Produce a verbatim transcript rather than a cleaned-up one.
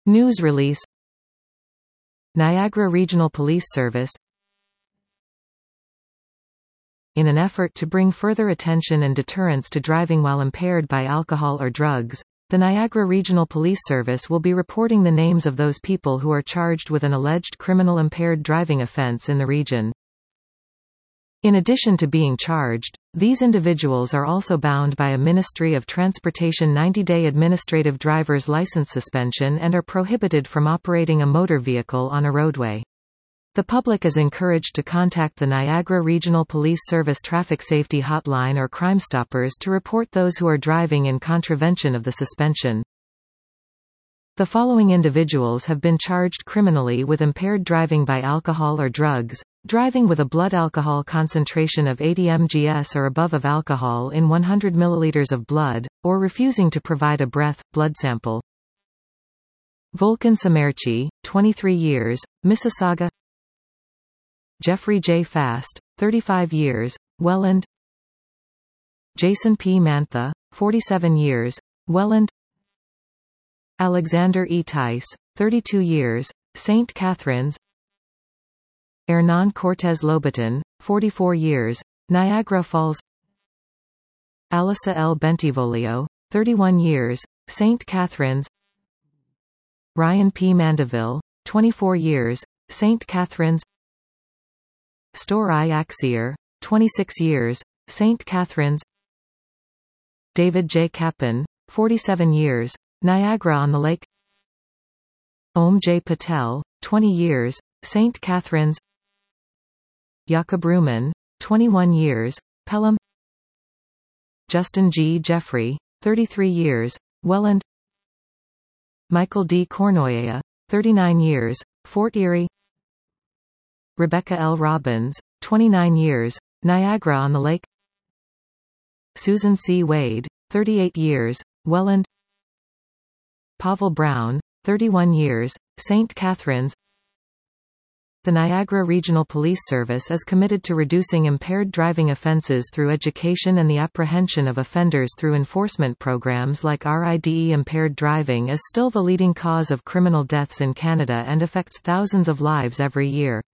News release. Niagara Regional Police Service. In an effort to bring further attention and deterrence to driving while impaired by alcohol or drugs, the Niagara Regional Police Service will be reporting the names of those people who are charged with an alleged criminal impaired driving offense in the region. In addition to being charged, these individuals are also bound by a Ministry of Transportation ninety-day administrative driver's license suspension and are prohibited from operating a motor vehicle on a roadway. The public is encouraged to contact the Niagara Regional Police Service Traffic Safety Hotline or Crime Stoppers to report those who are driving in contravention of the suspension. The following individuals have been charged criminally with impaired driving by alcohol or drugs: driving with a blood alcohol concentration of eighty milligrams or above of alcohol in one hundred milliliters of blood, or refusing to provide a breath, blood sample. Volkan Samerci, twenty-three years, Mississauga. Jeffrey J. Fast, thirty-five years, Welland. Jason P. Mantha, forty-seven years, Welland. Alexander E. Tice, thirty-two years, Saint Catharines. Hernan Cortez Lobaton, forty-four years, Niagara Falls. Alyssa L. Bentivolio, thirty-one years, Saint Catharines. Ryan P. Mandeville, twenty-four years, Saint Catharines. Store I. Axier, twenty-six years, Saint Catharines. David J. Kappan, forty-seven years, Niagara-on-the-Lake. Om J. Patel, twenty years, Saint Catharines. Jakob Ruman, twenty-one years, Pelham. Justin G. Jeffrey, thirty-three years, Welland. Michael D. Cornoya, thirty-nine years, Fort Erie. Rebecca L. Robbins, twenty-nine years, Niagara-on-the-Lake. Susan C. Wade, thirty-eight years, Welland. Pavel Brown, thirty-one years, Saint Catharines. The Niagara Regional Police Service is committed to reducing impaired driving offences through education and the apprehension of offenders through enforcement programs like R I D E. Impaired driving is still the leading cause of criminal deaths in Canada and affects thousands of lives every year.